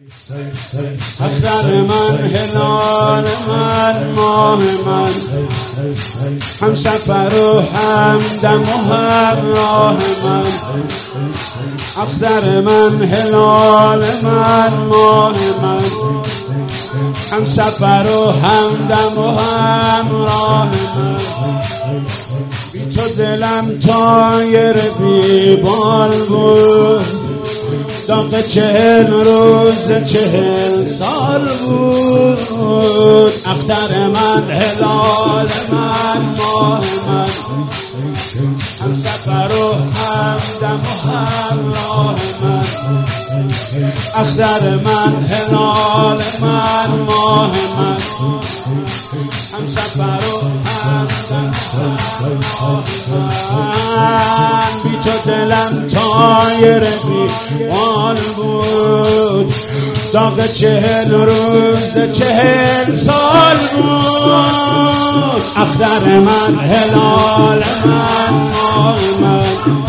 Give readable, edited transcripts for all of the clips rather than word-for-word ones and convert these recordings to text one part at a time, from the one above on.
اختر من، هلال من، ماه من، هم سفر و همدم و همراه من. اختر من، هلال من، ماه من، هم سفر و همدم و همراه من. بی تو دلم طایر بی بال بود، داغ 40 روز 40 سال بود. اختر من، هلال من، ماه من، هم سفر و همدم و همراه من. اختر من، هلال من، ماه من، هم سفر و همدم و همراه من. بی تو دلم طایر بی بال بود، داغ 40 روز 40 سال بود. اختر من، هلال من، ماه من،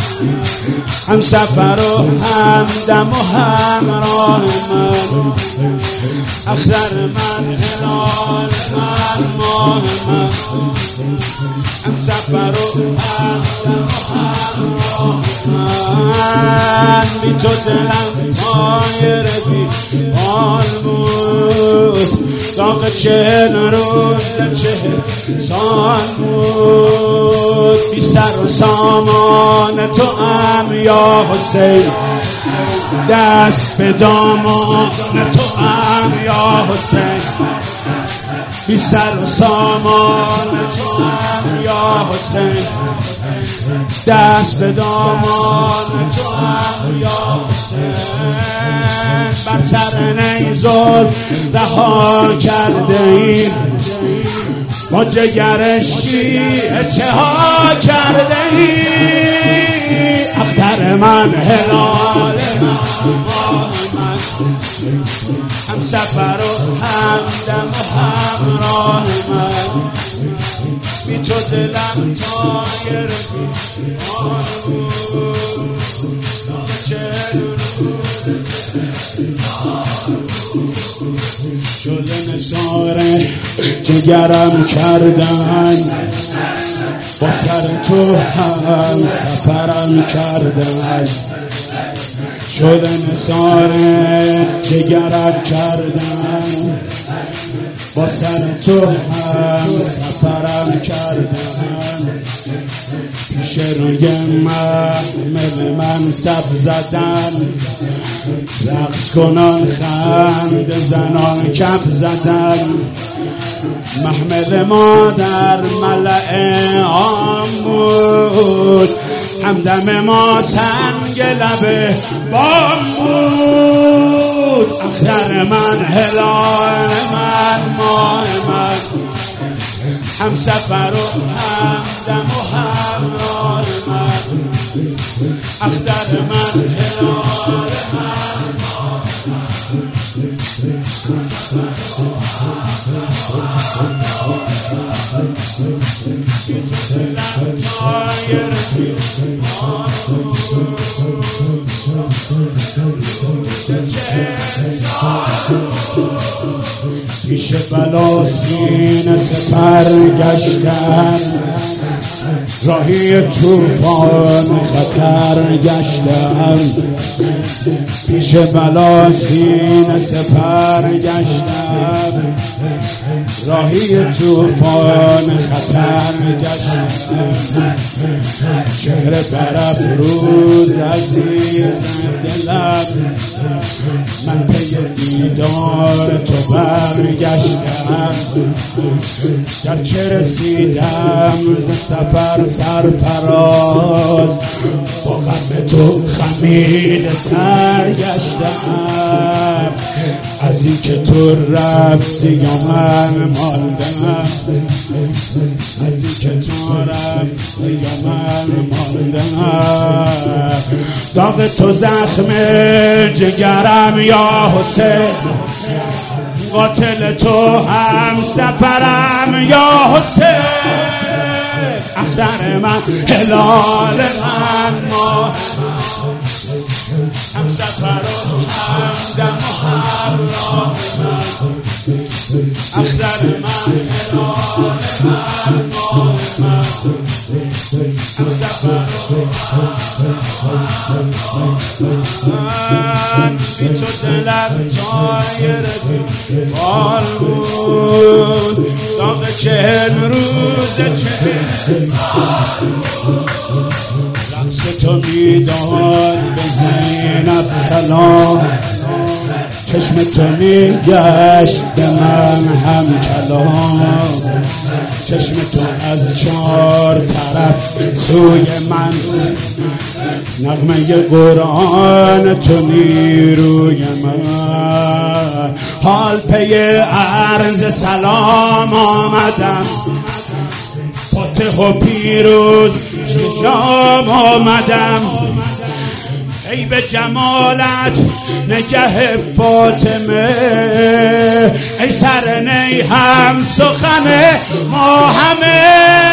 هم سفر و همدم و همراه من. اختر من، هلال من، ماه من، هم سفر و همدم و همراه من. بی تو دلم طایر بی بال بود، داغ 40 روز 40 سال بود. بی سر و سامان تو ام یا حسین، دست به دامان تو ام یا حسین. بی سر و سامان تو ام یا حسین، دست به دامان تو ام یا حسین. بر سر نیزل رها کرده ایم، با جگر شیعه چه ها کرده ایم. اختر من، هلال من، ماه من، هم سفر و همدم و همراه من. بی تو دلم طایر بی بال بود، 40 روز 40 سال بود. شل نثار جگرم کردن، با سر تو هم سفرم کردن. شل نثار جگرم کردن، با سر تو هم سفرم کردن. پیش روی محمل من سب زدن، رقص کنان خنده زنان کف زدن. محمل ما در ملأ عام بود، همدم ما سنگ لب بام بود. اختر من، هلال من، ماه من، هم سفر و همدم و همراه من. اختر من، هلال من، ماه من، هم سفر و همدم پیش بلا سینه سپر گشتم، راهی طوفان خطر گشتم. پیش بلا سینه سپر گشتم، راهی طوفان خطر گشتم. چهره برافروز عزیز دلم، من پی دیدار تو برگشتم. گرچه رسیدم ز سفر سرفراز، با غم تو خمیده تر گشتم. از این که تو رفتی یا من ماندم، از این که تو رفتی یا من ماندم. داغ تو زخم جگرم یا حسین، قاتل تو هم سفرم یا حسین. اختر من، هلال من، ماه هم سفر و همدم و همراه من اختر من هلال من ماه من هم سفر و من بی تو دلم تایر بال بود داغ 40 روز 40 رقص تو میداد به زینب سلام چشم تو میگشت به من هم کلام چشم تو از 4 طرف سوی من نغمه قرآن تو نیروی من حال پی عرض سلام آمدم فاتح و پیروز شام آمدم ای به جمالت نگه فاطمه ای سر نی هم سخن ما همه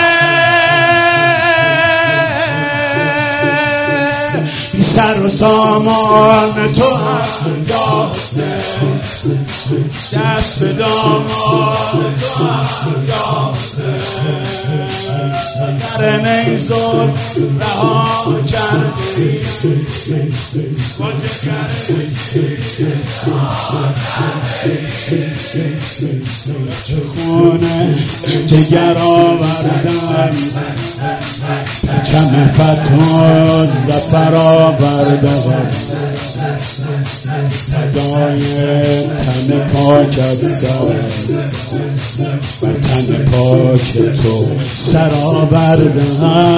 بی سر و سامان تو هم یا حسین دست به دامان تو هم یا حسین سر نی زلف رها کردی با چه خونه جگر آوردم پرچم فتح و ظفر آوردم فدای تن پاکت سر بر تن پاک تو سر آوردم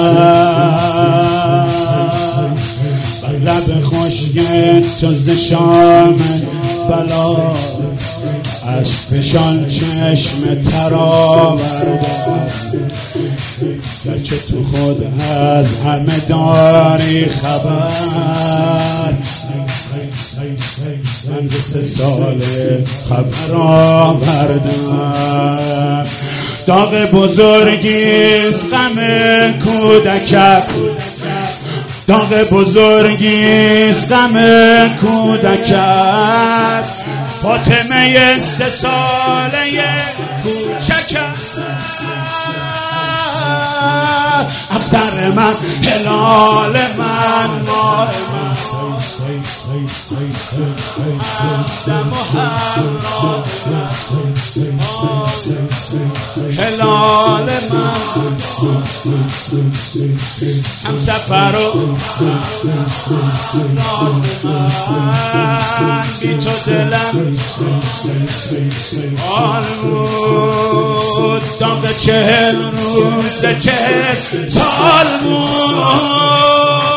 بر لب خشک تو ز شام بلا اشک فشان چشم تر آوردم گرچه تو خود از همه داری خبر من ز 3 سال خبر آوردم داغ بزرگیست غم کودکت داغ بزرگیست غم کودکت فاطمه 3 ساله کوچکت اختر من هلال من ماه من همدم و همراه من هلال من هم سفر و راز من بی تو دلم آل بود داغ 40 روز 40 سال بود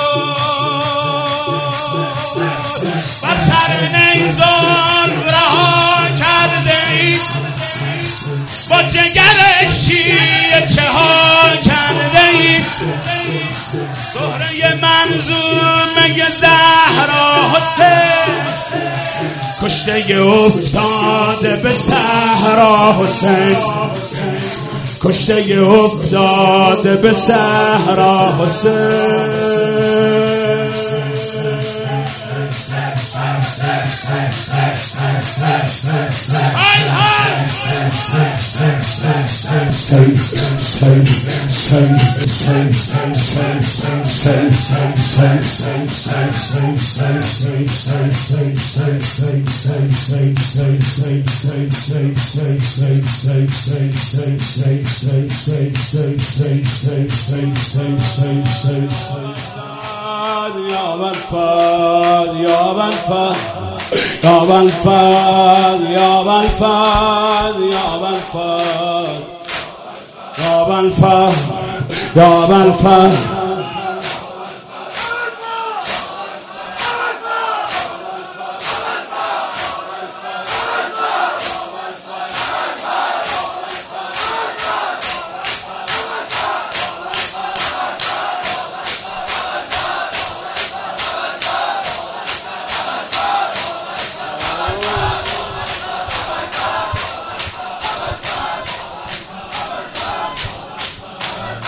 بر سر نیزان رها کرده اید با جگر شیر چه ها کرده اید زهره منظومه زهرا حسین کشته افتاده به صحرا حسین کشته افتاده به صحرا حسین یا بالفاد یا بالفاد یا بالفاد یا بالفاد یا بالفاد یا بالفاد یا بالفاد